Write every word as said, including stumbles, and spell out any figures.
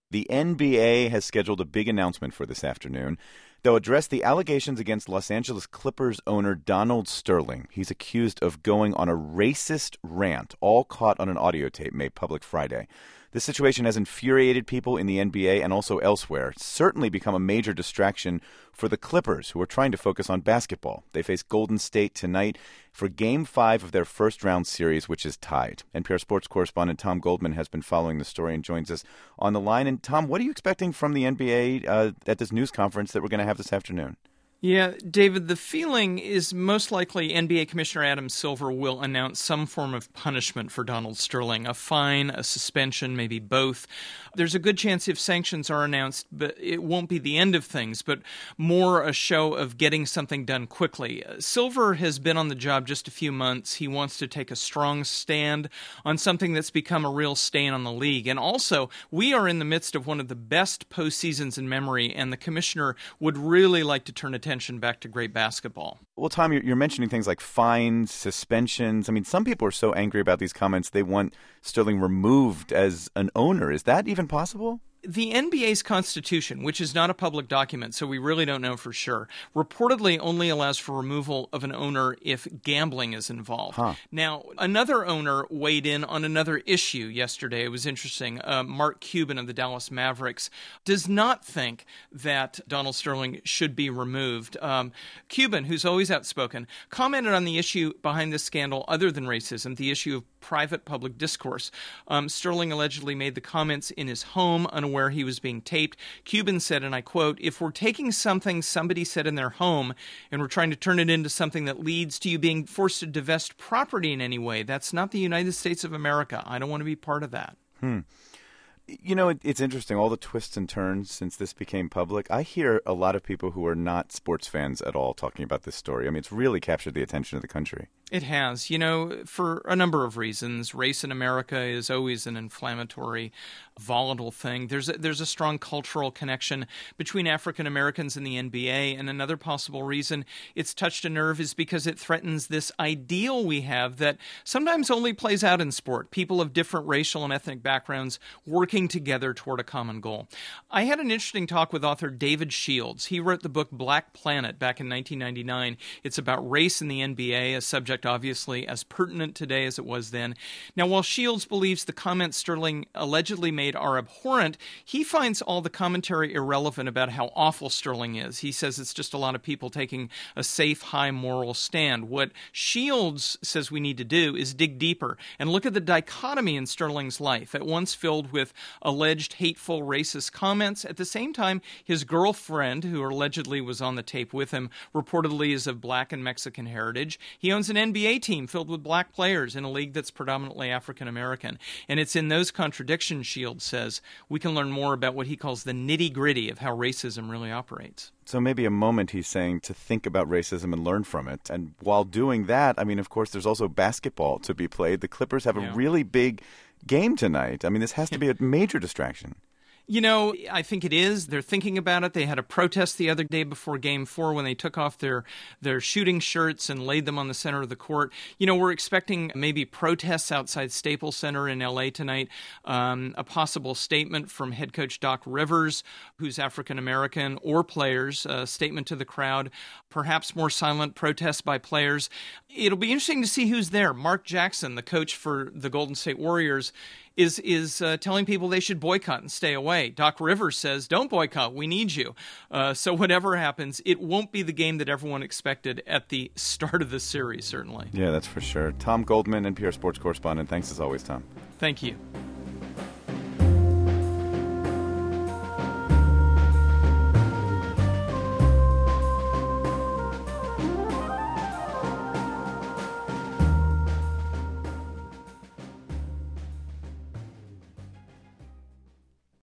The N B A has scheduled a big announcement for this afternoon. They'll address the allegations against Los Angeles Clippers owner Donald Sterling. He's accused of going on a racist rant, all caught on an audio tape made public Friday. This situation has infuriated people in the N B A and also elsewhere. It's certainly become a major distraction for the Clippers, who are trying to focus on basketball. They face Golden State tonight for Game five of their first-round series, which is tied. N P R sports correspondent Tom Goldman has been following the story and joins us on the line. And, Tom, what are you expecting from the N B A uh, at this news conference that we're going to have this afternoon? Yeah, David, the feeling is most likely N B A Commissioner Adam Silver will announce some form of punishment for Donald Sterling, a fine, a suspension, maybe both. There's a good chance if sanctions are announced, but it won't be the end of things, but more a show of getting something done quickly. Silver has been on the job just a few months. He wants to take a strong stand on something that's become a real stain on the league. And also, we are in the midst of one of the best postseasons in memory, and the commissioner would really like to turn attention attention back to great basketball. Well, Tom, you're mentioning things like fines, suspensions. I mean, some people are so angry about these comments, they want Sterling removed as an owner. Is that even possible? The N B A's constitution, which is not a public document, so we really don't know for sure, reportedly only allows for removal of an owner if gambling is involved. Huh. Now, another owner weighed in on another issue yesterday. It was interesting. Uh, Mark Cuban of the Dallas Mavericks does not think that Donald Sterling should be removed. Um, Cuban, who's always outspoken, commented on the issue behind this scandal other than racism, the issue of private public discourse. Um, Sterling allegedly made the comments in his home, unaware he was being taped. Cuban said, and I quote, "If we're taking something somebody said in their home and we're trying to turn it into something that leads to you being forced to divest property in any way, that's not the United States of America. I don't want to be part of that." Hmm. You know, it, it's interesting, all the twists and turns since this became public. I hear a lot of people who are not sports fans at all talking about this story. I mean, it's really captured the attention of the country. It has, you know, for a number of reasons. Race in America is always an inflammatory, volatile thing. There's a, there's a strong cultural connection between African Americans and the N B A, and another possible reason it's touched a nerve is because it threatens this ideal we have that sometimes only plays out in sport. People of different racial and ethnic backgrounds working together toward a common goal. I had an interesting talk with author David Shields. He wrote the book Black Planet back in nineteen ninety-nine. It's about race in the N B A, a subject obviously as pertinent today as it was then. Now, while Shields believes the comments Sterling allegedly made are abhorrent, he finds all the commentary irrelevant about how awful Sterling is. He says it's just a lot of people taking a safe, high moral stand. What Shields says we need to do is dig deeper and look at the dichotomy in Sterling's life, at once filled with alleged hateful, racist comments. At the same time, his girlfriend, who allegedly was on the tape with him, reportedly is of black and Mexican heritage. He owns an N B A team filled with black players in a league that's predominantly African American. And it's in those contradictions, Shields says, we can learn more about what he calls the nitty-gritty of how racism really operates. So maybe a moment, he's saying, to think about racism and learn from it. And while doing that, I mean, of course, there's also basketball to be played. The Clippers have a Yeah. really big game tonight. I mean, this has to be a major distraction. You know, I think it is. They're thinking about it. They had a protest the other day before Game four when they took off their, their shooting shirts and laid them on the center of the court. You know, we're expecting maybe protests outside Staples Center in L A tonight, um, a possible statement from head coach Doc Rivers, who's African-American, or players, a statement to the crowd, perhaps more silent protests by players. It'll be interesting to see who's there. Mark Jackson, the coach for the Golden State Warriors, is is uh, telling people they should boycott and stay away. Doc Rivers says, don't boycott, we need you. Uh, so whatever happens, it won't be the game that everyone expected at the start of the series, certainly. Yeah, that's for sure. Tom Goldman, N P R sports correspondent. Thanks as always, Tom. Thank you.